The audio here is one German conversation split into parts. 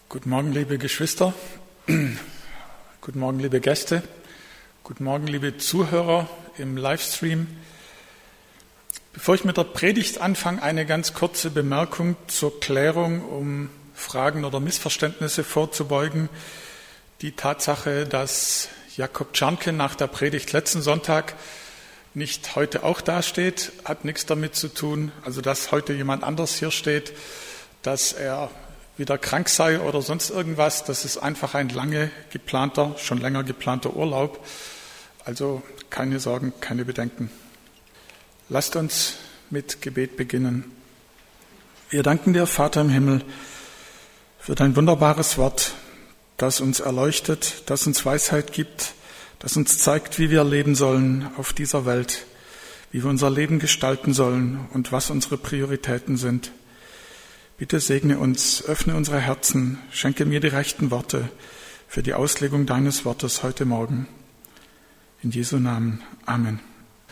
Guten Morgen, liebe Geschwister. Guten Morgen, liebe Gäste. Guten Morgen, liebe Zuhörer im Livestream. Bevor ich mit der Predigt anfange, eine ganz kurze Bemerkung zur Klärung, um Fragen oder Missverständnisse vorzubeugen. Die Tatsache, dass Jakob Czarnke nach der Predigt letzten Sonntag nicht heute auch dasteht, hat nichts damit zu tun, also dass heute jemand anders hier steht, dass er wieder krank sei oder sonst irgendwas. Das ist einfach ein schon länger geplanter Urlaub. Also keine Sorgen, keine Bedenken. Lasst uns mit Gebet beginnen. Wir danken dir, Vater im Himmel, für dein wunderbares Wort, das uns erleuchtet, das uns Weisheit gibt, das uns zeigt, wie wir leben sollen auf dieser Welt, wie wir unser Leben gestalten sollen und was unsere Prioritäten sind. Bitte segne uns, öffne unsere Herzen, schenke mir die rechten Worte für die Auslegung deines Wortes heute Morgen. In Jesu Namen. Amen.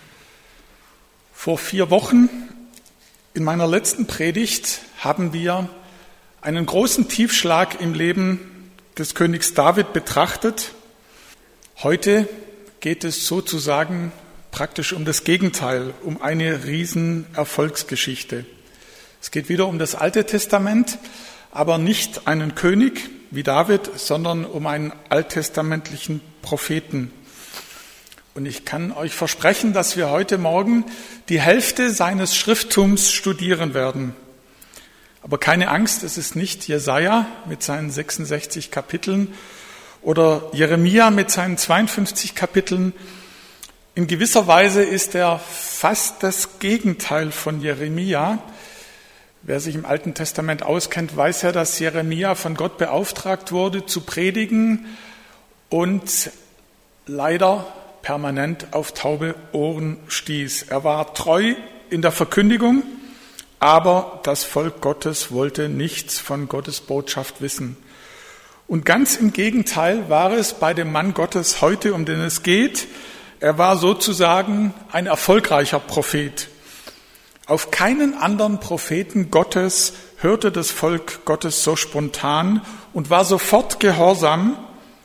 Vor 4 Wochen, in meiner letzten Predigt, haben wir einen großen Tiefschlag im Leben des Königs David betrachtet. Heute geht es sozusagen praktisch um das Gegenteil, um eine riesen Erfolgsgeschichte. Es geht wieder um das Alte Testament, aber nicht einen König wie David, sondern um einen alttestamentlichen Propheten. Und ich kann euch versprechen, dass wir heute Morgen die Hälfte seines Schrifttums studieren werden. Aber keine Angst, es ist nicht Jesaja mit seinen 66 Kapiteln oder Jeremia mit seinen 52 Kapiteln. In gewisser Weise ist er fast das Gegenteil von Jeremia. Wer sich im Alten Testament auskennt, weiß ja, dass Jeremia von Gott beauftragt wurde, zu predigen und leider permanent auf taube Ohren stieß. Er war treu in der Verkündigung, aber das Volk Gottes wollte nichts von Gottes Botschaft wissen. Und ganz im Gegenteil war es bei dem Mann Gottes heute, um den es geht. Er war sozusagen ein erfolgreicher Prophet. Auf keinen anderen Propheten Gottes hörte das Volk Gottes so spontan und war sofort gehorsam.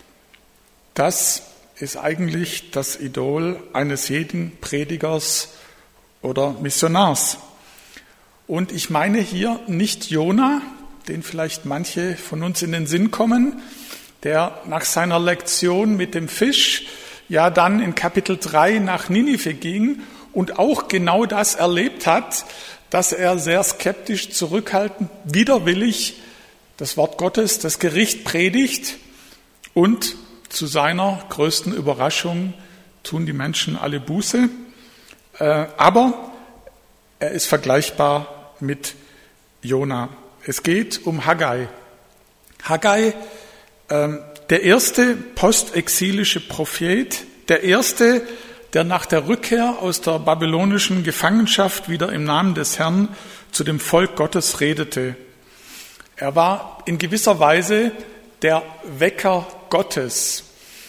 Das ist eigentlich das Idol eines jeden Predigers oder Missionars. Und ich meine hier nicht Jona, den vielleicht manche von uns in den Sinn kommen, der nach seiner Lektion mit dem Fisch ja dann in Kapitel 3 nach Ninive ging und auch genau das erlebt hat, dass er sehr skeptisch, zurückhaltend, widerwillig das Wort Gottes, das Gericht predigt und zu seiner größten Überraschung tun die Menschen alle Buße. Aber er ist vergleichbar mit Jona. Es geht um Haggai. Haggai, der erste postexilische Prophet, der erste, der nach der Rückkehr aus der babylonischen Gefangenschaft wieder im Namen des Herrn zu dem Volk Gottes redete. Er war in gewisser Weise der Wecker Gottes.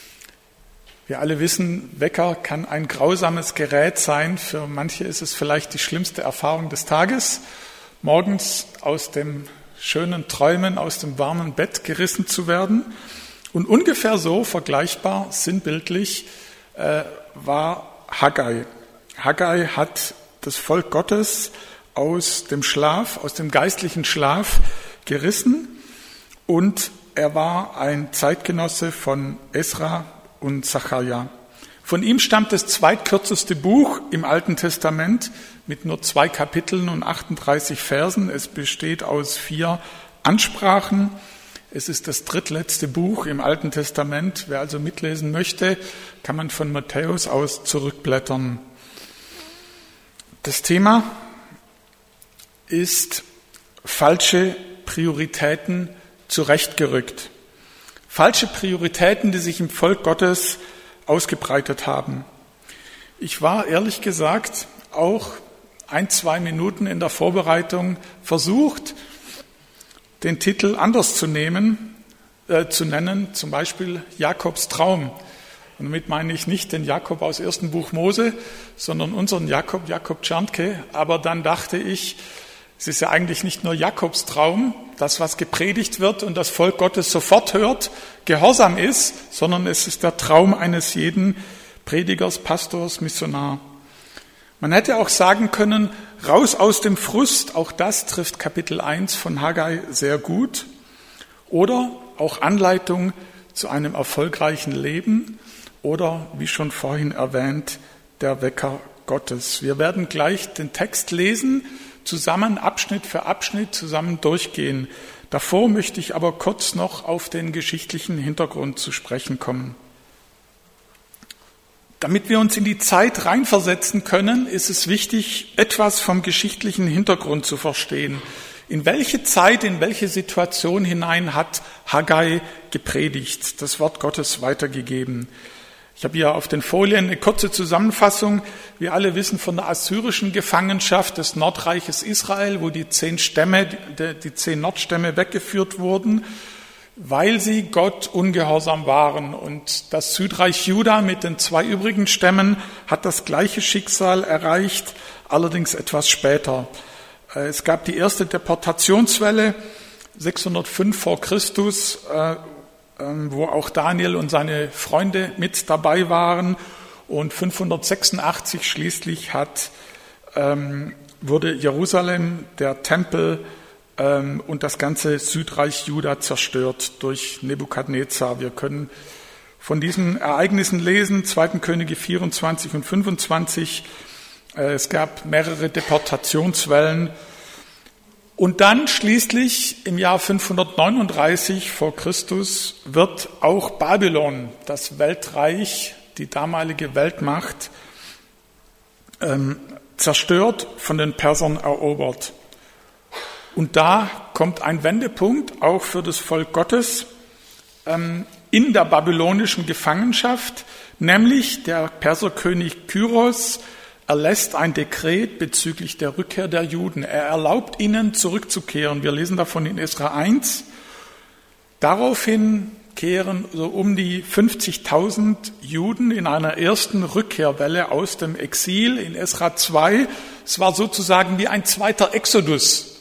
Wir alle wissen, Wecker kann ein grausames Gerät sein. Für manche ist es vielleicht die schlimmste Erfahrung des Tages, morgens aus dem schönen Träumen, aus dem warmen Bett gerissen zu werden. Und ungefähr so vergleichbar, sinnbildlich, war Haggai. Haggai hat das Volk Gottes aus dem Schlaf, aus dem geistlichen Schlaf gerissen und er war ein Zeitgenosse von Esra und Sacharja. Von ihm stammt das zweitkürzeste Buch im Alten Testament mit nur 2 Kapiteln und 38 Versen. Es besteht aus 4 Ansprachen. Es ist das drittletzte Buch im Alten Testament. Wer also mitlesen möchte, kann man von Matthäus aus zurückblättern. Das Thema ist falsche Prioritäten zurechtgerückt. Falsche Prioritäten, die sich im Volk Gottes ausgebreitet haben. Ich war ehrlich gesagt auch 1-2 Minuten in der Vorbereitung versucht, den Titel anders zu nennen, zum Beispiel Jakobs Traum. Und damit meine ich nicht den Jakob aus 1. Buch Mose, sondern unseren Jakob Czarnke. Aber dann dachte ich, Es ist ja eigentlich nicht nur Jakobs Traum, dass was gepredigt wird und das Volk Gottes sofort hört, gehorsam ist, sondern es ist der Traum eines jeden Predigers, Pastors, Missionar. Man hätte auch sagen können, raus aus dem Frust, auch das trifft Kapitel 1 von Haggai sehr gut. Oder auch Anleitung zu einem erfolgreichen Leben oder, wie schon vorhin erwähnt, der Wecker Gottes. Wir werden gleich den Text lesen, zusammen Abschnitt für Abschnitt zusammen durchgehen. Davor möchte ich aber kurz noch auf den geschichtlichen Hintergrund zu sprechen kommen. Damit wir uns in die Zeit reinversetzen können, ist es wichtig, etwas vom geschichtlichen Hintergrund zu verstehen. In welche Zeit, in welche Situation hinein hat Haggai gepredigt, das Wort Gottes weitergegeben? Ich habe hier auf den Folien eine kurze Zusammenfassung. Wir alle wissen von der assyrischen Gefangenschaft des Nordreiches Israel, wo die 10 Nordstämme weggeführt wurden, weil sie Gott ungehorsam waren. Und das Südreich Juda mit den 2 übrigen Stämmen hat das gleiche Schicksal erreicht, allerdings etwas später. Es gab die erste Deportationswelle 605 vor Christus, wo auch Daniel und seine Freunde mit dabei waren. Und 586 schließlich wurde Jerusalem, der Tempel und das ganze Südreich Juda zerstört durch Nebukadnezar. Wir können von diesen Ereignissen lesen, 2. Könige 24 und 25. Es gab mehrere Deportationswellen. Und dann schließlich im Jahr 539 vor Christus wird auch Babylon, das Weltreich, die damalige Weltmacht, zerstört, von den Persern erobert. Und da kommt ein Wendepunkt auch für das Volk Gottes in der babylonischen Gefangenschaft, nämlich der Perserkönig Kyros erlässt ein Dekret bezüglich der Rückkehr der Juden. Er erlaubt ihnen zurückzukehren. Wir lesen davon in Esra 1. Daraufhin kehren so um die 50.000 Juden in einer ersten Rückkehrwelle aus dem Exil in Esra 2. Es war sozusagen wie ein zweiter Exodus.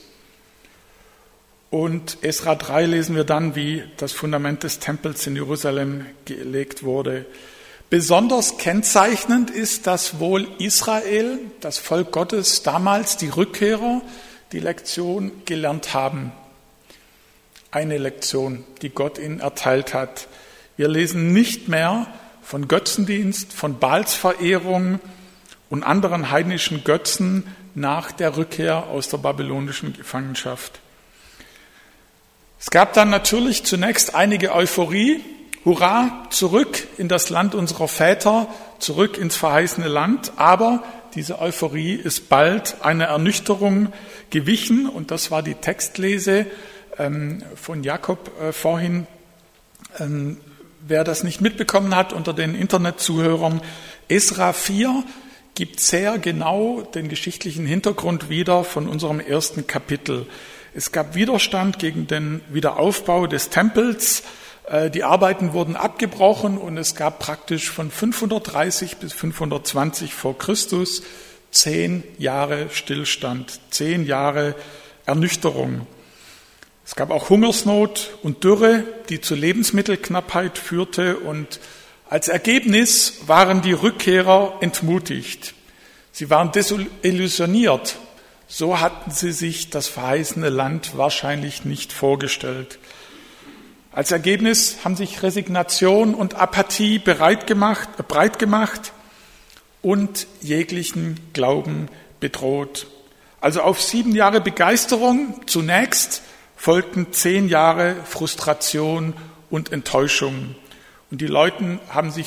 Und Esra 3 lesen wir dann, wie das Fundament des Tempels in Jerusalem gelegt wurde. Besonders kennzeichnend ist, dass wohl Israel, das Volk Gottes, damals die Rückkehrer, die Lektion gelernt haben. Eine Lektion, die Gott ihnen erteilt hat. Wir lesen nicht mehr von Götzendienst, von Baalsverehrung und anderen heidnischen Götzen nach der Rückkehr aus der babylonischen Gefangenschaft. Es gab dann natürlich zunächst einige Euphorie. Hurra, zurück in das Land unserer Väter, zurück ins verheißene Land. Aber diese Euphorie ist bald einer Ernüchterung gewichen. Und das war die Textlese von Jakob vorhin. Wer das nicht mitbekommen hat unter den Internetzuhörern, Esra 4 gibt sehr genau den geschichtlichen Hintergrund wieder von unserem ersten Kapitel. Es gab Widerstand gegen den Wiederaufbau des Tempels. Die Arbeiten wurden abgebrochen und es gab praktisch von 530 bis 520 vor Christus 10 Jahre Stillstand, 10 Jahre Ernüchterung. Es gab auch Hungersnot und Dürre, die zu Lebensmittelknappheit führte, und als Ergebnis waren die Rückkehrer entmutigt. Sie waren desillusioniert. So hatten sie sich das verheißene Land wahrscheinlich nicht vorgestellt. Als Ergebnis haben sich Resignation und Apathie breit gemacht und jeglichen Glauben bedroht. Also auf 7 Jahre Begeisterung zunächst folgten 10 Jahre Frustration und Enttäuschung. Und die Leute haben sich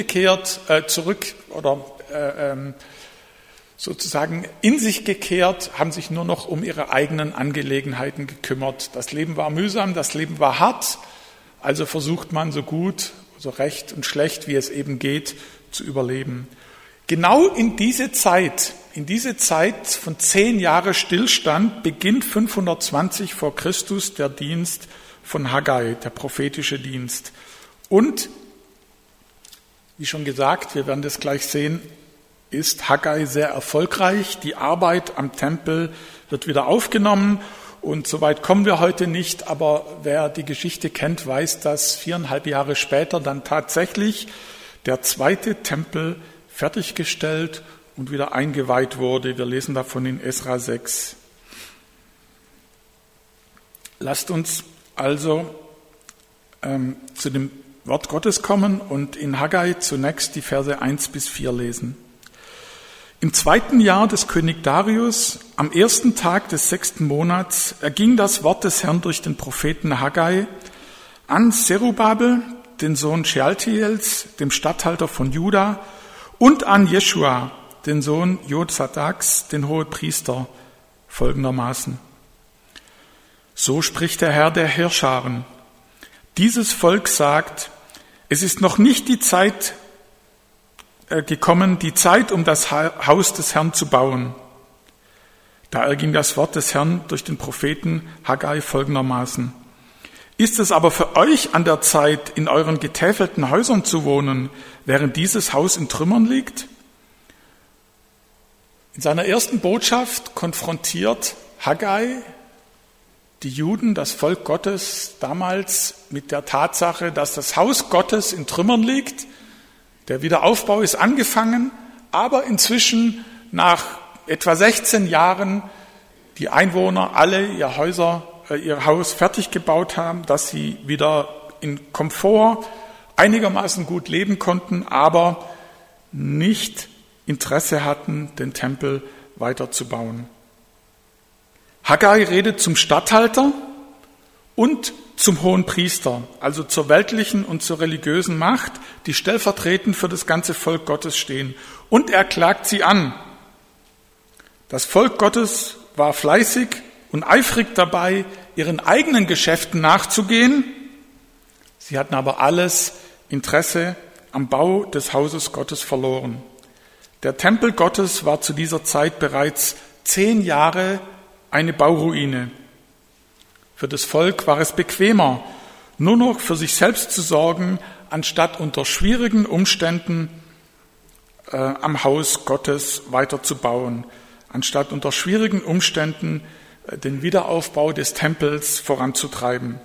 sozusagen in sich gekehrt, haben sich nur noch um ihre eigenen Angelegenheiten gekümmert. Das Leben war mühsam, das Leben war hart, also versucht man so gut, so recht und schlecht, wie es eben geht, zu überleben. Genau in diese Zeit von 10 Jahre Stillstand beginnt 520 vor Christus der Dienst von Haggai, der prophetische Dienst. Und, wie schon gesagt, wir werden das gleich sehen, ist Haggai sehr erfolgreich. Die Arbeit am Tempel wird wieder aufgenommen und soweit kommen wir heute nicht. Aber wer die Geschichte kennt, weiß, dass 4,5 Jahre später dann tatsächlich der zweite Tempel fertiggestellt und wieder eingeweiht wurde. Wir lesen davon in Esra 6. Lasst uns also zu dem Wort Gottes kommen und in Haggai zunächst die Verse 1 bis 4 lesen. Im 2. Jahr des König Darius, am 1. Tag des 6. Monats, erging das Wort des Herrn durch den Propheten Haggai an Zerubabel, den Sohn Shealtiels, dem Statthalter von Juda, und an Jeschua, den Sohn Josadaks, den Hohepriester, folgendermaßen. So spricht der Herr der Heerscharen. Dieses Volk sagt, es ist noch nicht die Zeit gekommen, die Zeit, um das Haus des Herrn zu bauen. Da erging das Wort des Herrn durch den Propheten Haggai folgendermaßen. Ist es aber für euch an der Zeit, in euren getäfelten Häusern zu wohnen, während dieses Haus in Trümmern liegt? In seiner ersten Botschaft konfrontiert Haggai die Juden, das Volk Gottes, damals mit der Tatsache, dass das Haus Gottes in Trümmern liegt. Der Wiederaufbau ist angefangen, aber inzwischen nach etwa 16 Jahren die Einwohner alle ihr Haus fertig gebaut haben, dass sie wieder in Komfort einigermaßen gut leben konnten, aber nicht Interesse hatten, den Tempel weiterzubauen. Haggai redet zum Statthalter und zum Hohenpriester, also zur weltlichen und zur religiösen Macht, die stellvertretend für das ganze Volk Gottes stehen. Und er klagt sie an. Das Volk Gottes war fleißig und eifrig dabei, ihren eigenen Geschäften nachzugehen. Sie hatten aber alles Interesse am Bau des Hauses Gottes verloren. Der Tempel Gottes war zu dieser Zeit bereits 10 Jahre eine Bauruine. Für das Volk war es bequemer, nur noch für sich selbst zu sorgen, anstatt unter schwierigen Umständen am Haus Gottes weiterzubauen, anstatt unter schwierigen Umständen den Wiederaufbau des Tempels voranzutreiben.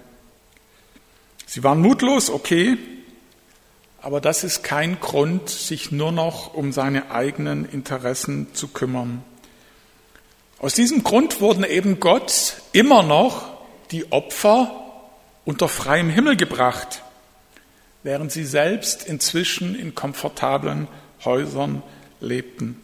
Sie waren mutlos, okay, aber das ist kein Grund, sich nur noch um seine eigenen Interessen zu kümmern. Aus diesem Grund wurden eben Gott immer noch die Opfer unter freiem Himmel gebracht, während sie selbst inzwischen in komfortablen Häusern lebten.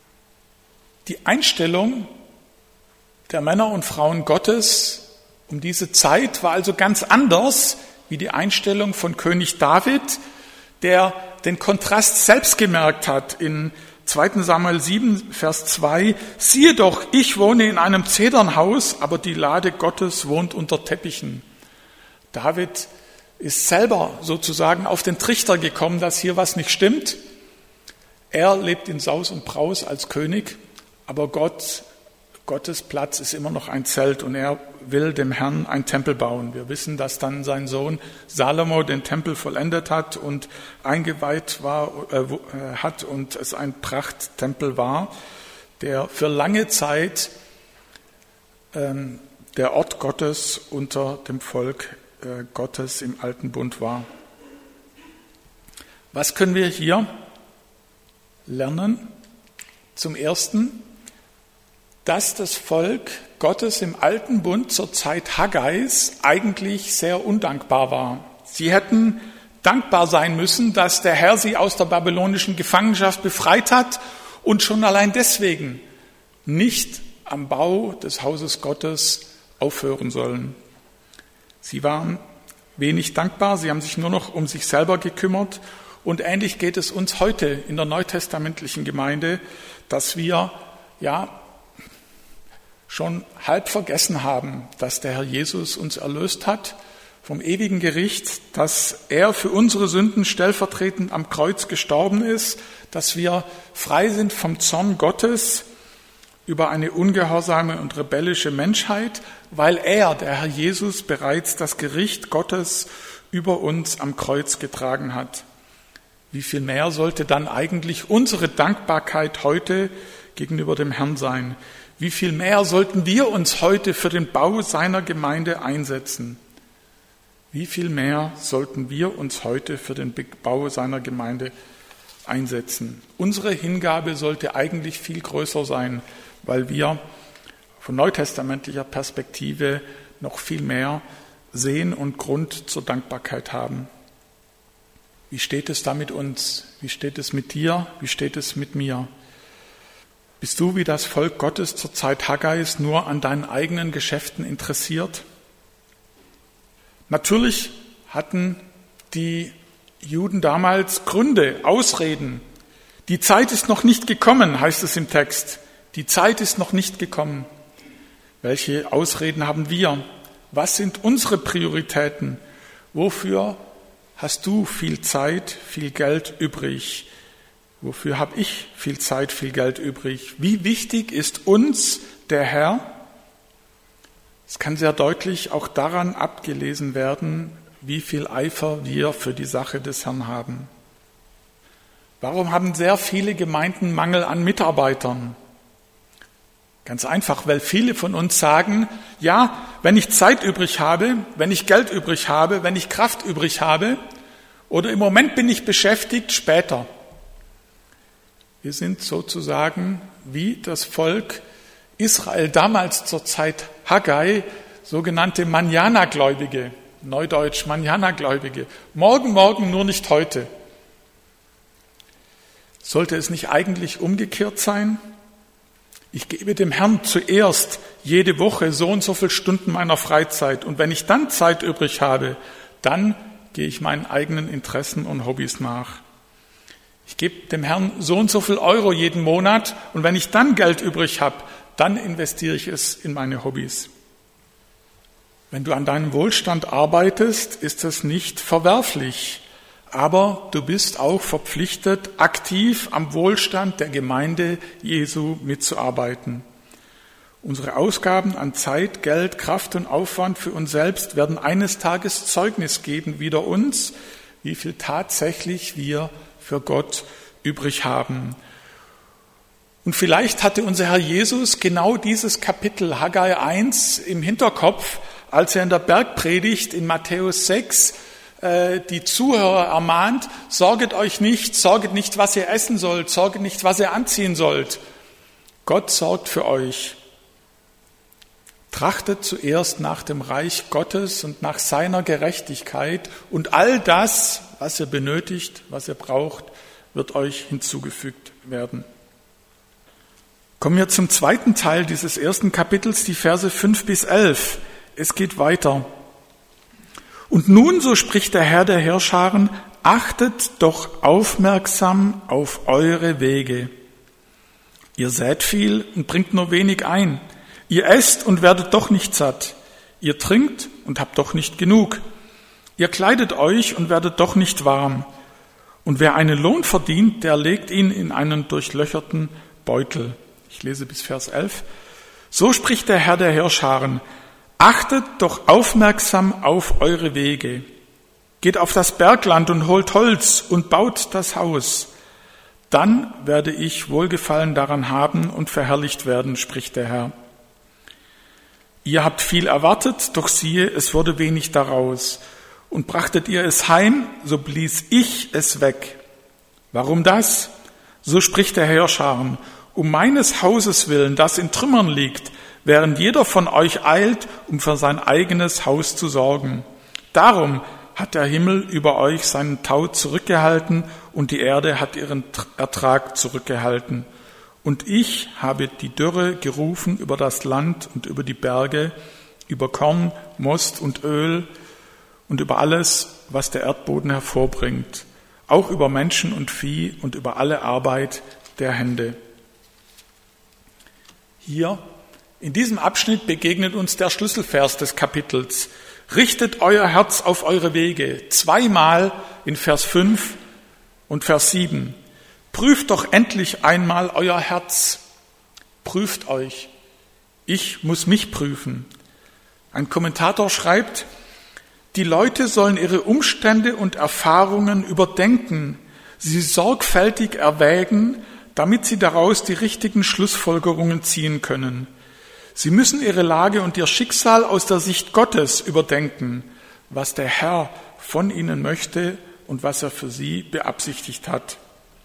Die Einstellung der Männer und Frauen Gottes um diese Zeit war also ganz anders wie die Einstellung von König David, der den Kontrast selbst gemerkt hat in 2. Samuel 7, Vers 2, siehe doch, ich wohne in einem Zedernhaus, aber die Lade Gottes wohnt unter Teppichen. David ist selber sozusagen auf den Trichter gekommen, dass hier was nicht stimmt. Er lebt in Saus und Braus als König, aber Gottes Platz ist immer noch ein Zelt und er will dem Herrn einen Tempel bauen. Wir wissen, dass dann sein Sohn Salomo den Tempel vollendet hat und eingeweiht hat und es ein Prachttempel war, der für lange Zeit der Ort Gottes unter dem Volk Gottes im Alten Bund war. Was können wir hier lernen? Zum Ersten, dass das Volk Gottes im Alten Bund zur Zeit Haggais eigentlich sehr undankbar war. Sie hätten dankbar sein müssen, dass der Herr sie aus der babylonischen Gefangenschaft befreit hat und schon allein deswegen nicht am Bau des Hauses Gottes aufhören sollen. Sie waren wenig dankbar, sie haben sich nur noch um sich selber gekümmert und ähnlich geht es uns heute in der neutestamentlichen Gemeinde, dass wir schon halb vergessen haben, dass der Herr Jesus uns erlöst hat vom ewigen Gericht, dass er für unsere Sünden stellvertretend am Kreuz gestorben ist, dass wir frei sind vom Zorn Gottes über eine ungehorsame und rebellische Menschheit, weil er, der Herr Jesus, bereits das Gericht Gottes über uns am Kreuz getragen hat. wie viel mehr sollte dann eigentlich unsere Dankbarkeit heute gegenüber dem Herrn sein? Wie viel mehr sollten wir uns heute für den Bau seiner Gemeinde einsetzen? Wie viel mehr sollten wir uns heute für den Bau seiner Gemeinde einsetzen? Unsere Hingabe sollte eigentlich viel größer sein, weil wir von neutestamentlicher Perspektive noch viel mehr sehen und Grund zur Dankbarkeit haben. Wie steht es da mit uns? Wie steht es mit dir? Wie steht es mit mir? Bist du wie das Volk Gottes zur Zeit Haggais nur an deinen eigenen Geschäften interessiert? Natürlich hatten die Juden damals Gründe, Ausreden. Die Zeit ist noch nicht gekommen, heißt es im Text. Die Zeit ist noch nicht gekommen. Welche Ausreden haben wir? Was sind unsere Prioritäten? Wofür hast du viel Zeit, viel Geld übrig? Wofür habe ich viel Zeit, viel Geld übrig? Wie wichtig ist uns der Herr? Es kann sehr deutlich auch daran abgelesen werden, wie viel Eifer wir für die Sache des Herrn haben. Warum haben sehr viele Gemeinden Mangel an Mitarbeitern? Ganz einfach, weil viele von uns sagen, ja, wenn ich Zeit übrig habe, wenn ich Geld übrig habe, wenn ich Kraft übrig habe, oder im Moment bin ich beschäftigt, später. Wir sind sozusagen wie das Volk Israel damals zur Zeit Haggai, sogenannte Manjana-Gläubige, Neudeutsch Manjana-Gläubige. Morgen, nur nicht heute. Sollte es nicht eigentlich umgekehrt sein? Ich gebe dem Herrn zuerst jede Woche so und so viele Stunden meiner Freizeit. Und wenn ich dann Zeit übrig habe, dann gehe ich meinen eigenen Interessen und Hobbys nach. Ich gebe dem Herrn so und so viel Euro jeden Monat. Und wenn ich dann Geld übrig habe, dann investiere ich es in meine Hobbys. Wenn du an deinem Wohlstand arbeitest, ist das nicht verwerflich. Aber du bist auch verpflichtet, aktiv am Wohlstand der Gemeinde Jesu mitzuarbeiten. Unsere Ausgaben an Zeit, Geld, Kraft und Aufwand für uns selbst werden eines Tages Zeugnis geben, wider uns, wie viel tatsächlich wir für Gott übrig haben. Und vielleicht hatte unser Herr Jesus genau dieses Kapitel Haggai 1 im Hinterkopf, als er in der Bergpredigt in Matthäus 6 die Zuhörer ermahnt, sorget nicht, was ihr essen sollt, sorget nicht, was ihr anziehen sollt. Gott sorgt für euch. Trachtet zuerst nach dem Reich Gottes und nach seiner Gerechtigkeit und all das, was ihr benötigt, was ihr braucht, wird euch hinzugefügt werden. Kommen wir zum zweiten Teil dieses ersten Kapitels, die Verse 5 bis 11. Es geht weiter. Und nun, so spricht der Herr der Heerscharen, achtet doch aufmerksam auf eure Wege. Ihr sät viel und bringt nur wenig ein. Ihr esst und werdet doch nicht satt. Ihr trinkt und habt doch nicht genug. Ihr kleidet euch und werdet doch nicht warm. Und wer einen Lohn verdient, der legt ihn in einen durchlöcherten Beutel. Ich lese bis Vers 11. So spricht der Herr der Heerscharen. Achtet doch aufmerksam auf eure Wege. Geht auf das Bergland und holt Holz und baut das Haus. Dann werde ich Wohlgefallen daran haben und verherrlicht werden, spricht der Herr. Ihr habt viel erwartet, doch siehe, es wurde wenig daraus. Und brachtet ihr es heim, so blies ich es weg. Warum das? So spricht der Heerscharen. Um meines Hauses willen, das in Trümmern liegt, während jeder von euch eilt, um für sein eigenes Haus zu sorgen. Darum hat der Himmel über euch seinen Tau zurückgehalten und die Erde hat ihren Ertrag zurückgehalten. Und ich habe die Dürre gerufen über das Land und über die Berge, über Korn, Most und Öl und über alles, was der Erdboden hervorbringt, auch über Menschen und Vieh und über alle Arbeit der Hände. Hier in diesem Abschnitt begegnet uns der Schlüsselvers des Kapitels. Richtet euer Herz auf eure Wege. Zweimal in Vers 5 und Vers 7. Prüft doch endlich einmal euer Herz. Prüft euch. Ich muss mich prüfen. Ein Kommentator schreibt, die Leute sollen ihre Umstände und Erfahrungen überdenken, sie sorgfältig erwägen, damit sie daraus die richtigen Schlussfolgerungen ziehen können. Sie müssen ihre Lage und ihr Schicksal aus der Sicht Gottes überdenken, was der Herr von ihnen möchte und was er für sie beabsichtigt hat.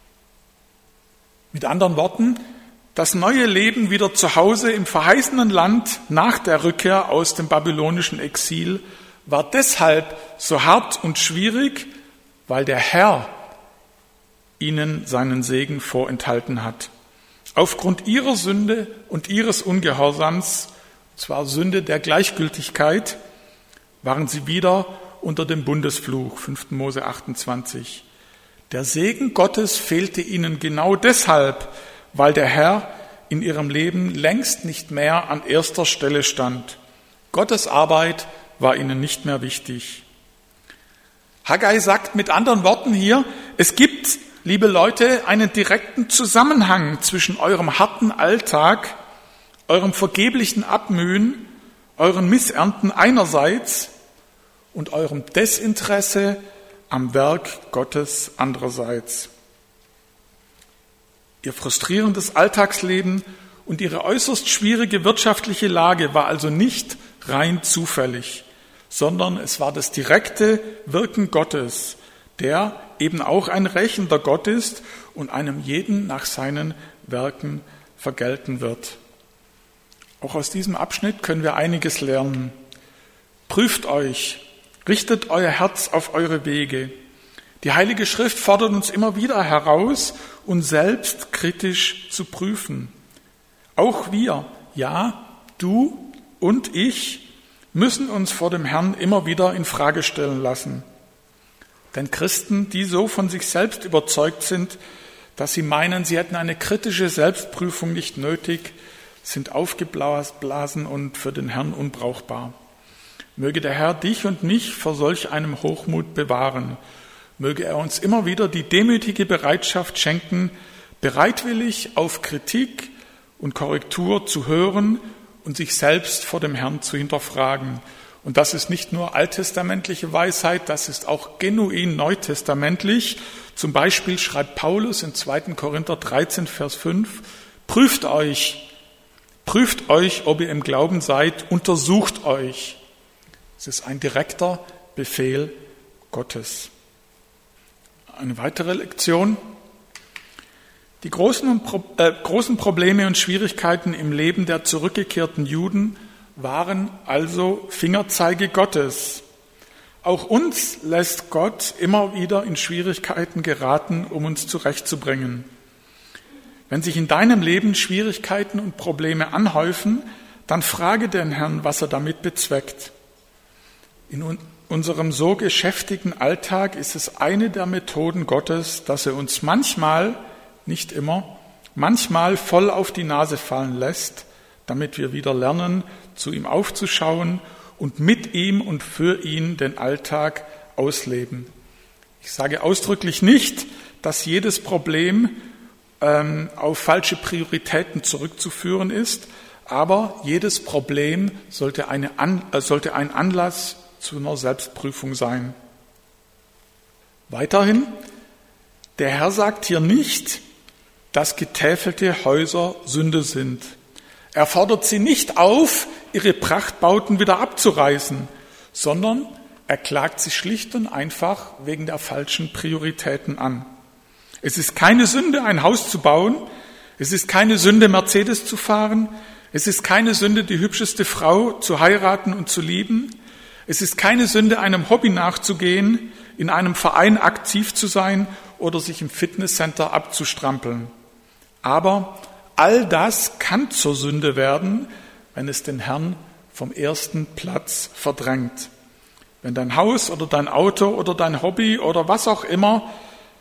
Mit anderen Worten, das neue Leben wieder zu Hause im verheißenen Land nach der Rückkehr aus dem babylonischen Exil war deshalb so hart und schwierig, weil der Herr ihnen seinen Segen vorenthalten hat. Aufgrund ihrer Sünde und ihres Ungehorsams, und zwar Sünde der Gleichgültigkeit, waren sie wieder unter dem Bundesfluch, 5. Mose 28. Der Segen Gottes fehlte ihnen genau deshalb, weil der Herr in ihrem Leben längst nicht mehr an erster Stelle stand. Gottes Arbeit war ihnen nicht mehr wichtig. Haggai sagt mit anderen Worten hier, es gibt, liebe Leute, einen direkten Zusammenhang zwischen eurem harten Alltag, eurem vergeblichen Abmühen, euren Missernten einerseits und eurem Desinteresse am Werk Gottes andererseits. Ihr frustrierendes Alltagsleben und ihre äußerst schwierige wirtschaftliche Lage war also nicht rein zufällig, sondern es war das direkte Wirken Gottes, der eben auch ein rächender Gott ist und einem jeden nach seinen Werken vergelten wird. Auch aus diesem Abschnitt können wir einiges lernen. Prüft euch, richtet euer Herz auf eure Wege. Die Heilige Schrift fordert uns immer wieder heraus, uns selbst kritisch zu prüfen. Auch wir, ja, du und ich, müssen uns vor dem Herrn immer wieder in Frage stellen lassen. Denn Christen, die so von sich selbst überzeugt sind, dass sie meinen, sie hätten eine kritische Selbstprüfung nicht nötig, sind aufgeblasen und für den Herrn unbrauchbar. Möge der Herr dich und mich vor solch einem Hochmut bewahren. Möge er uns immer wieder die demütige Bereitschaft schenken, bereitwillig auf Kritik und Korrektur zu hören und sich selbst vor dem Herrn zu hinterfragen. Und das ist nicht nur alttestamentliche Weisheit, das ist auch genuin neutestamentlich. Zum Beispiel schreibt Paulus in 2. Korinther 13, Vers 5, prüft euch, ob ihr im Glauben seid, untersucht euch. Es ist ein direkter Befehl Gottes. Eine weitere Lektion. Die großen Probleme und Schwierigkeiten im Leben der zurückgekehrten Juden waren also Fingerzeige Gottes. Auch uns lässt Gott immer wieder in Schwierigkeiten geraten, um uns zurechtzubringen. Wenn sich in deinem Leben Schwierigkeiten und Probleme anhäufen, dann frage den Herrn, was er damit bezweckt. In unserem so geschäftigen Alltag ist es eine der Methoden Gottes, dass er uns manchmal, nicht immer, manchmal voll auf die Nase fallen lässt, damit wir wieder lernen, zu ihm aufzuschauen und mit ihm und für ihn den Alltag ausleben. Ich sage ausdrücklich nicht, dass jedes Problem auf falsche Prioritäten zurückzuführen ist, aber jedes Problem sollte ein Anlass zu einer Selbstprüfung sein. Weiterhin, der Herr sagt hier nicht, dass getäfelte Häuser Sünde sind. Er fordert sie nicht auf, ihre Prachtbauten wieder abzureißen, sondern er klagt sie schlicht und einfach wegen der falschen Prioritäten an. Es ist keine Sünde, ein Haus zu bauen. Es ist keine Sünde, Mercedes zu fahren. Es ist keine Sünde, die hübscheste Frau zu heiraten und zu lieben. Es ist keine Sünde, einem Hobby nachzugehen, in einem Verein aktiv zu sein oder sich im Fitnesscenter abzustrampeln. Aber all das kann zur Sünde werden, wenn es den Herrn vom ersten Platz verdrängt. Wenn dein Haus oder dein Auto oder dein Hobby oder was auch immer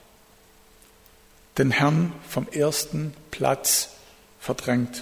den Herrn vom ersten Platz verdrängt.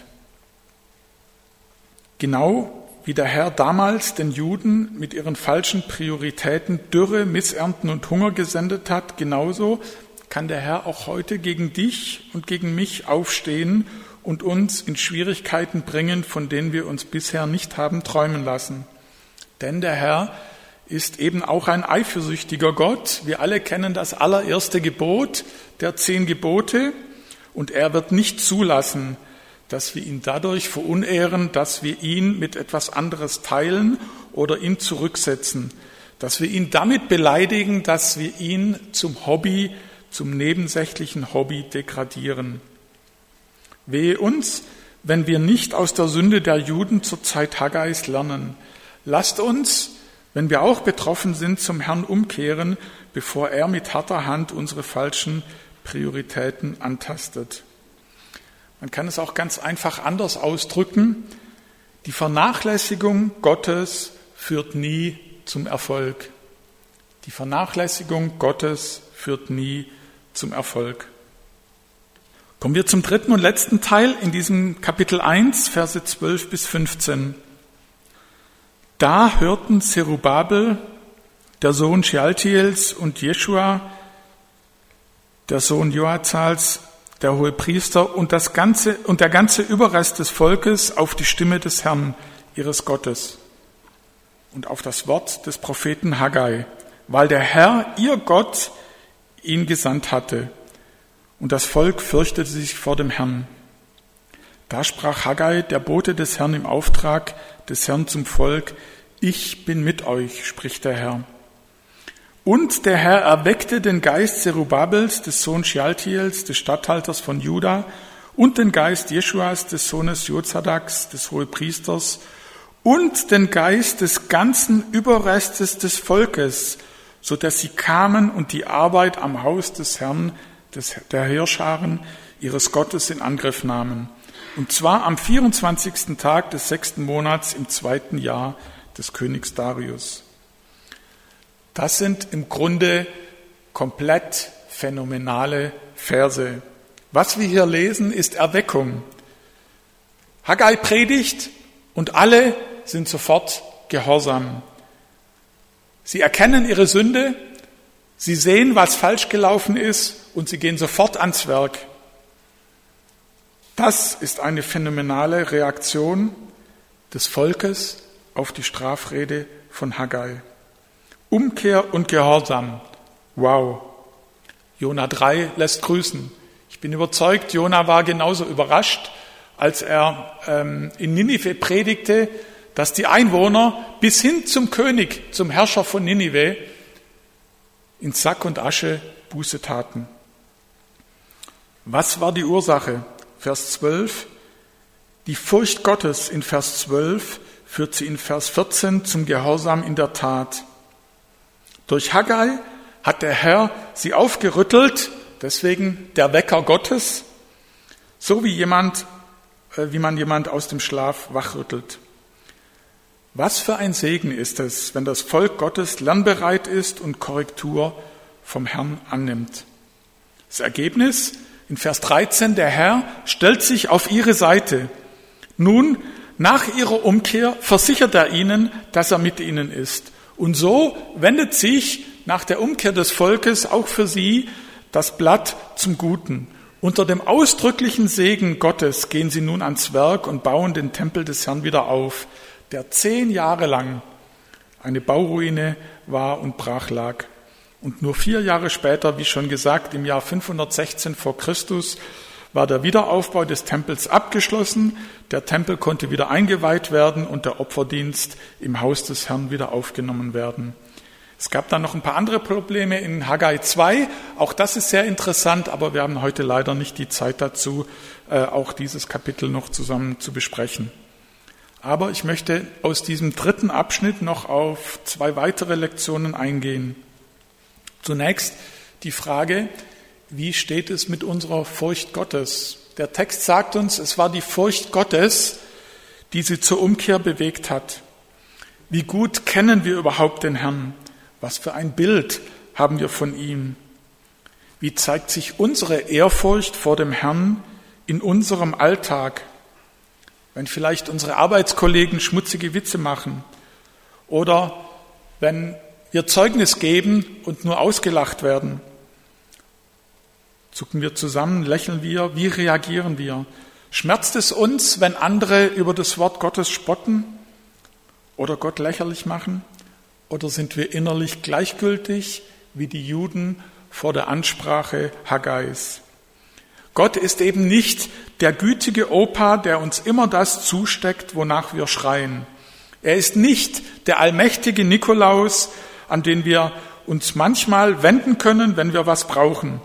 Genau wie der Herr damals den Juden mit ihren falschen Prioritäten Dürre, Missernten und Hunger gesendet hat, genauso kann der Herr auch heute gegen dich und gegen mich aufstehen und uns in Schwierigkeiten bringen, von denen wir uns bisher nicht haben träumen lassen. Denn der Herr ist eben auch ein eifersüchtiger Gott. Wir alle kennen das allererste Gebot der 10 Gebote und er wird nicht zulassen, dass wir ihn dadurch verunehren, dass wir ihn mit etwas anderes teilen oder ihn zurücksetzen, dass wir ihn damit beleidigen, dass wir ihn zum Hobby, zum nebensächlichen Hobby degradieren. Wehe uns, wenn wir nicht aus der Sünde der Juden zur Zeit Haggais lernen. Lasst uns, wenn wir auch betroffen sind, zum Herrn umkehren, bevor er mit harter Hand unsere falschen Prioritäten antastet. Man kann es auch ganz einfach anders ausdrücken. Die Vernachlässigung Gottes führt nie zum Erfolg. Die Vernachlässigung Gottes führt nie zum Erfolg. Kommen wir zum dritten und letzten Teil in diesem Kapitel 1, Verse 12 bis 15. Da hörten Zerubabel, der Sohn Shealtiels, und Jeschua, der Sohn Joazals, der Hohepriester, und der ganze Überrest des Volkes auf die Stimme des Herrn, ihres Gottes, und auf das Wort des Propheten Haggai, weil der Herr, ihr Gott, ihn gesandt hatte. Und das Volk fürchtete sich vor dem Herrn. Da sprach Haggai, der Bote des Herrn, im Auftrag des Herrn zum Volk: Ich bin mit euch, spricht der Herr. Und der Herr erweckte den Geist Zerubabels, des Sohns Shealtiels, des Statthalters von Juda, und den Geist Jeschuas, des Sohnes Jozadaks, des Hohepriesters, und den Geist des ganzen Überrestes des Volkes, so dass sie kamen und die Arbeit am Haus des Herrn, der Heerscharen ihres Gottes, in Angriff nahmen. Und zwar am 24. Tag des 6. Monats im 2. Jahr des Königs Darius. Das sind im Grunde komplett phänomenale Verse. Was wir hier lesen, ist Erweckung. Haggai predigt und alle sind sofort gehorsam. Sie erkennen ihre Sünde, sie sehen, was falsch gelaufen ist, und sie gehen sofort ans Werk. Das ist eine phänomenale Reaktion des Volkes auf die Strafrede von Haggai. Umkehr und Gehorsam. Wow. Jona 3 lässt grüßen. Ich bin überzeugt, Jona war genauso überrascht, als er in Ninive predigte, dass die Einwohner bis hin zum König, zum Herrscher von Ninive, in Sack und Asche Buße taten. Was war die Ursache? Vers 12. Die Furcht Gottes in Vers 12 führt sie in Vers 14 zum Gehorsam in der Tat. Durch Haggai hat der Herr sie aufgerüttelt, deswegen der Wecker Gottes, so wie man jemand aus dem Schlaf wachrüttelt. Was für ein Segen ist es, wenn das Volk Gottes lernbereit ist und Korrektur vom Herrn annimmt. Das Ergebnis in Vers 13, der Herr stellt sich auf ihre Seite. Nun, nach ihrer Umkehr versichert er ihnen, dass er mit ihnen ist. Und so wendet sich nach der Umkehr des Volkes auch für sie das Blatt zum Guten. Unter dem ausdrücklichen Segen Gottes gehen sie nun ans Werk und bauen den Tempel des Herrn wieder auf, der 10 Jahre lang eine Bauruine war und brach lag. Und nur 4 Jahre später, wie schon gesagt, im Jahr 516 vor Christus, war der Wiederaufbau des Tempels abgeschlossen. Der Tempel konnte wieder eingeweiht werden und der Opferdienst im Haus des Herrn wieder aufgenommen werden. Es gab dann noch ein paar andere Probleme in Haggai 2. Auch das ist sehr interessant, aber wir haben heute leider nicht die Zeit dazu, auch dieses Kapitel noch zusammen zu besprechen. Aber ich möchte aus diesem 3. Abschnitt noch auf 2 weitere Lektionen eingehen. Zunächst die Frage, wie steht es mit unserer Furcht Gottes? Der Text sagt uns, es war die Furcht Gottes, die sie zur Umkehr bewegt hat. Wie gut kennen wir überhaupt den Herrn? Was für ein Bild haben wir von ihm? Wie zeigt sich unsere Ehrfurcht vor dem Herrn in unserem Alltag? Wenn vielleicht unsere Arbeitskollegen schmutzige Witze machen oder wenn wir Zeugnis geben und nur ausgelacht werden. Zucken wir zusammen, lächeln wir, wie reagieren wir? Schmerzt es uns, wenn andere über das Wort Gottes spotten oder Gott lächerlich machen? Oder sind wir innerlich gleichgültig wie die Juden vor der Ansprache Haggais? Gott ist eben nicht der gütige Opa, der uns immer das zusteckt, wonach wir schreien. Er ist nicht der allmächtige Nikolaus, an den wir uns manchmal wenden können, wenn wir was brauchen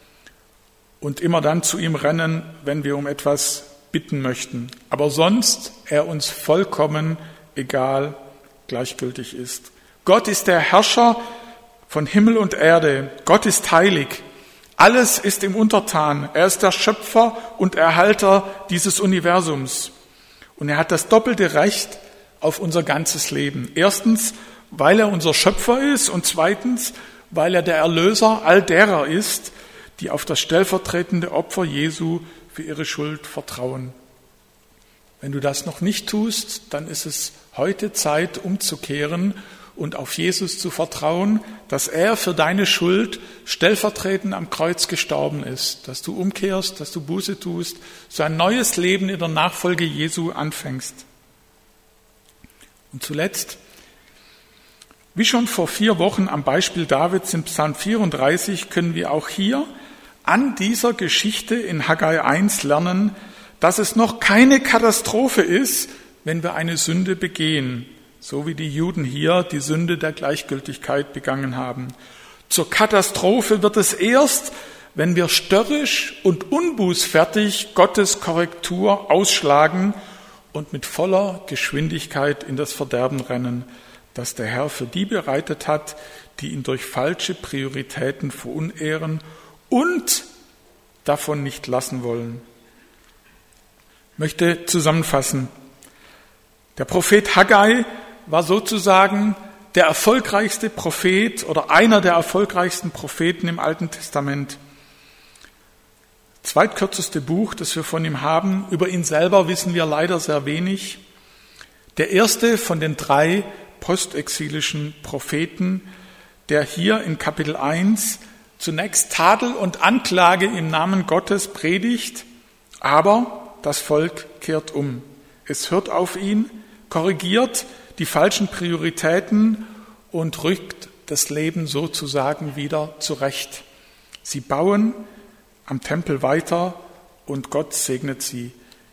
und immer dann zu ihm rennen, wenn wir um etwas bitten möchten. Aber sonst er uns vollkommen egal, gleichgültig ist. Gott ist der Herrscher von Himmel und Erde. Gott ist heilig. Alles ist ihm untertan. Er ist der Schöpfer und Erhalter dieses Universums. Und er hat das doppelte Recht auf unser ganzes Leben. Erstens, weil er unser Schöpfer ist, und zweitens, weil er der Erlöser all derer ist, die auf das stellvertretende Opfer Jesu für ihre Schuld vertrauen. Wenn du das noch nicht tust, dann ist es heute Zeit, umzukehren und auf Jesus zu vertrauen, dass er für deine Schuld stellvertretend am Kreuz gestorben ist, dass du umkehrst, dass du Buße tust, so ein neues Leben in der Nachfolge Jesu anfängst. Und zuletzt, wie schon vor 4 Wochen am Beispiel Davids in Psalm 34, können wir auch hier an dieser Geschichte in Haggai 1 lernen, dass es noch keine Katastrophe ist, wenn wir eine Sünde begehen, so wie die Juden hier die Sünde der Gleichgültigkeit begangen haben. Zur Katastrophe wird es erst, wenn wir störrisch und unbußfertig Gottes Korrektur ausschlagen und mit voller Geschwindigkeit in das Verderben rennen, das der Herr für die bereitet hat, die ihn durch falsche Prioritäten verunehren und davon nicht lassen wollen. Ich möchte zusammenfassen. Der Prophet Haggai war sozusagen der erfolgreichste Prophet oder einer der erfolgreichsten Propheten im Alten Testament. Zweitkürzeste Buch, das wir von ihm haben. Über ihn selber wissen wir leider sehr wenig. Der erste von den 3 postexilischen Propheten, der hier in Kapitel 1 zunächst Tadel und Anklage im Namen Gottes predigt, aber das Volk kehrt um. Es hört auf ihn, korrigiert die falschen Prioritäten und rückt das Leben sozusagen wieder zurecht. Sie bauen am Tempel weiter und Gott segnet sie.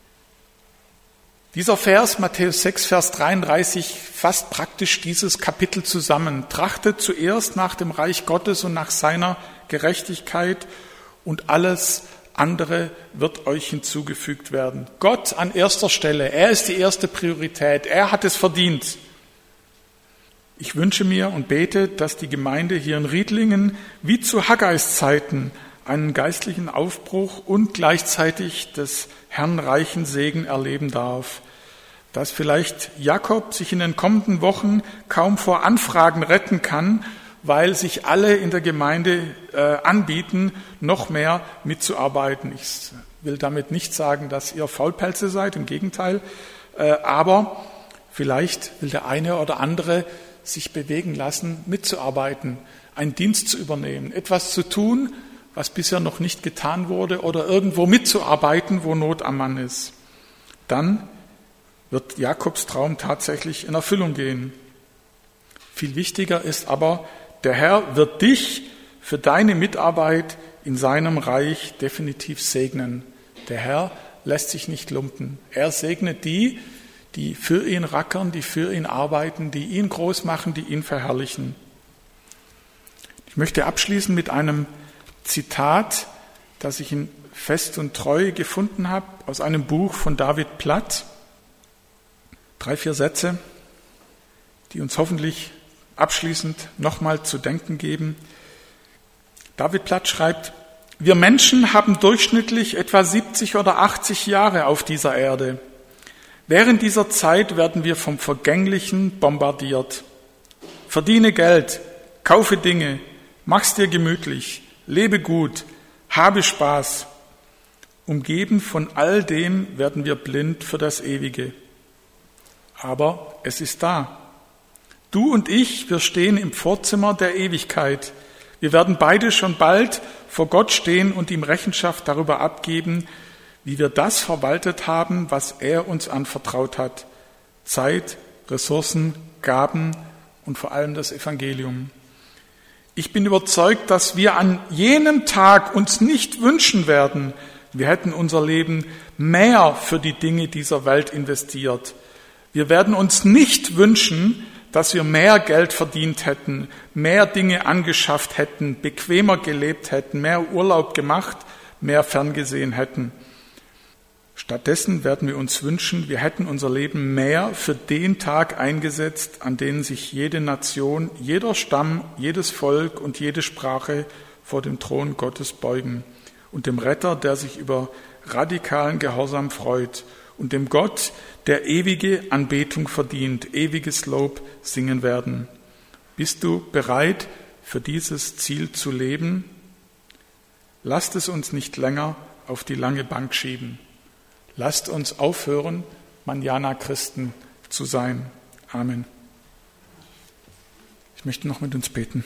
Dieser Vers, Matthäus 6, Vers 33, fasst praktisch dieses Kapitel zusammen. Trachtet zuerst nach dem Reich Gottes und nach seiner Gerechtigkeit und alles andere wird euch hinzugefügt werden. Gott an erster Stelle, er ist die erste Priorität, er hat es verdient. Ich wünsche mir und bete, dass die Gemeinde hier in Riedlingen wie zu Haggais Zeiten einen geistlichen Aufbruch und gleichzeitig des Herrn reichen Segen erleben darf. Dass vielleicht Jakob sich in den kommenden Wochen kaum vor Anfragen retten kann, weil sich alle in der Gemeinde anbieten, noch mehr mitzuarbeiten. Ich will damit nicht sagen, dass ihr Faulpelze seid, im Gegenteil. Aber vielleicht will der eine oder andere sich bewegen lassen, mitzuarbeiten, einen Dienst zu übernehmen, etwas zu tun, was bisher noch nicht getan wurde, oder irgendwo mitzuarbeiten, wo Not am Mann ist. Dann wird Jakobs Traum tatsächlich in Erfüllung gehen. Viel wichtiger ist aber, der Herr wird dich für deine Mitarbeit in seinem Reich definitiv segnen. Der Herr lässt sich nicht lumpen. Er segnet die, die für ihn rackern, die für ihn arbeiten, die ihn groß machen, die ihn verherrlichen. Ich möchte abschließen mit einem Zitat, das ich in Fest und Treu gefunden habe, aus einem Buch von David Platt. 3, 4 Sätze, die uns hoffentlich abschließend nochmal zu denken geben. David Platt schreibt: Wir Menschen haben durchschnittlich etwa 70 oder 80 Jahre auf dieser Erde. Während dieser Zeit werden wir vom Vergänglichen bombardiert. Verdiene Geld, kaufe Dinge, mach's dir gemütlich, lebe gut, habe Spaß. Umgeben von all dem werden wir blind für das Ewige. Aber es ist da. Du und ich, wir stehen im Vorzimmer der Ewigkeit. Wir werden beide schon bald vor Gott stehen und ihm Rechenschaft darüber abgeben, wie wir das verwaltet haben, was er uns anvertraut hat. Zeit, Ressourcen, Gaben und vor allem das Evangelium. Ich bin überzeugt, dass wir an jenem Tag uns nicht wünschen werden, wir hätten unser Leben mehr für die Dinge dieser Welt investiert. Wir werden uns nicht wünschen, dass wir mehr Geld verdient hätten, mehr Dinge angeschafft hätten, bequemer gelebt hätten, mehr Urlaub gemacht, mehr ferngesehen hätten. Stattdessen werden wir uns wünschen, wir hätten unser Leben mehr für den Tag eingesetzt, an dem sich jede Nation, jeder Stamm, jedes Volk und jede Sprache vor dem Thron Gottes beugen und dem Retter, der sich über radikalen Gehorsam freut und dem Gott, der ewige Anbetung verdient, ewiges Lob singen werden. Bist du bereit, für dieses Ziel zu leben? Lasst es uns nicht länger auf die lange Bank schieben. Lasst uns aufhören, Manjana-Christen zu sein. Amen. Ich möchte noch mit uns beten.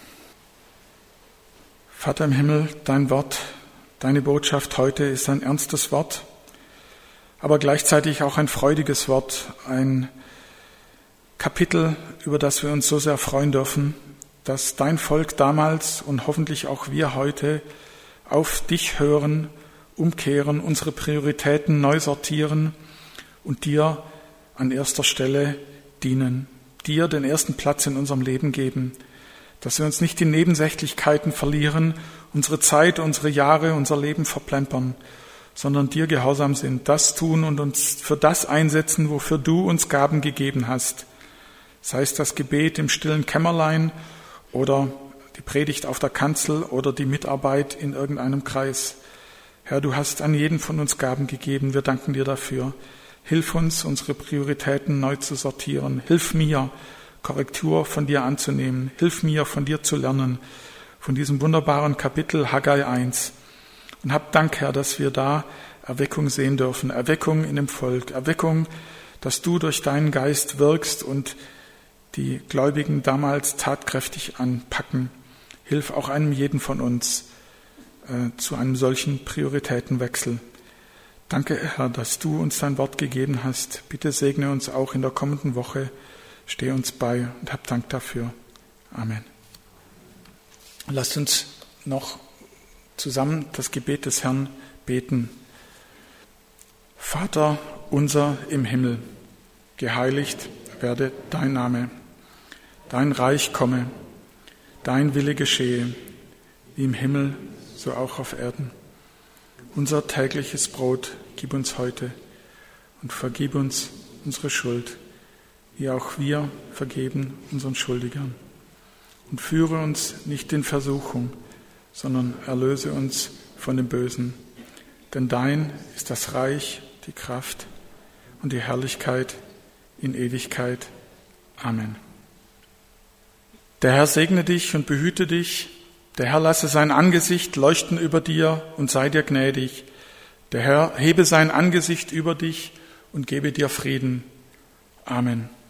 Vater im Himmel, dein Wort, deine Botschaft heute ist ein ernstes Wort, aber gleichzeitig auch ein freudiges Wort, ein Kapitel, über das wir uns so sehr freuen dürfen, dass dein Volk damals und hoffentlich auch wir heute auf dich hören, umkehren, unsere Prioritäten neu sortieren und dir an erster Stelle dienen, dir den ersten Platz in unserem Leben geben, dass wir uns nicht in Nebensächlichkeiten verlieren, unsere Zeit, unsere Jahre, unser Leben verplempern, sondern dir gehorsam sind, das tun und uns für das einsetzen, wofür du uns Gaben gegeben hast. Sei es das Gebet im stillen Kämmerlein oder die Predigt auf der Kanzel oder die Mitarbeit in irgendeinem Kreis. Herr, du hast an jeden von uns Gaben gegeben. Wir danken dir dafür. Hilf uns, unsere Prioritäten neu zu sortieren. Hilf mir, Korrektur von dir anzunehmen. Hilf mir, von dir zu lernen, von diesem wunderbaren Kapitel Haggai 1. Und hab Dank, Herr, dass wir da Erweckung sehen dürfen. Erweckung in dem Volk. Erweckung, dass du durch deinen Geist wirkst und die Gläubigen damals tatkräftig anpacken. Hilf auch einem jeden von uns zu einem solchen Prioritätenwechsel. Danke, Herr, dass du uns dein Wort gegeben hast. Bitte segne uns auch in der kommenden Woche. Steh uns bei und hab Dank dafür. Amen. Lasst uns noch zusammen das Gebet des Herrn beten. Vater unser im Himmel, geheiligt werde dein Name. Dein Reich komme, dein Wille geschehe, wie im Himmel, so auch auf Erden. Unser tägliches Brot gib uns heute und vergib uns unsere Schuld, wie auch wir vergeben unseren Schuldigern. Und führe uns nicht in Versuchung, sondern erlöse uns von dem Bösen. Denn dein ist das Reich, die Kraft und die Herrlichkeit in Ewigkeit. Amen. Der Herr segne dich und behüte dich. Der Herr lasse sein Angesicht leuchten über dir und sei dir gnädig. Der Herr hebe sein Angesicht über dich und gebe dir Frieden. Amen.